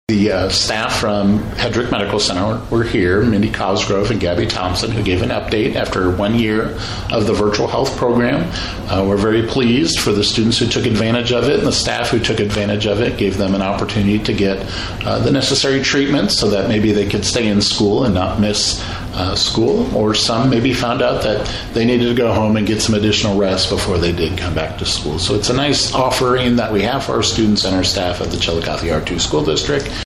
The staff from Hedrick Medical Center were here, Mindy Cosgrove and Gabby Thompson, who gave an update after 1 year of the virtual health program. We're very pleased for the students who took advantage of it, and the staff who took advantage of it gave them an opportunity to get the necessary treatment so that maybe they could stay in school and not miss school, or some maybe found out that they needed to go home and get some additional rest before they did come back to school. So it's a nice offering that we have for our students and our staff at the Chillicothe R2 School District.